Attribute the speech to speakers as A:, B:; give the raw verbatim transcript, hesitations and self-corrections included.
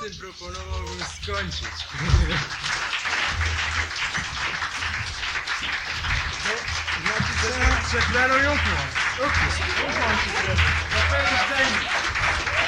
A: tym proponowałbym skończyć. No, znaczy, że deklarują ukłon. Ukłon. Ukłon ci zrobię. Zapewne zdejmij.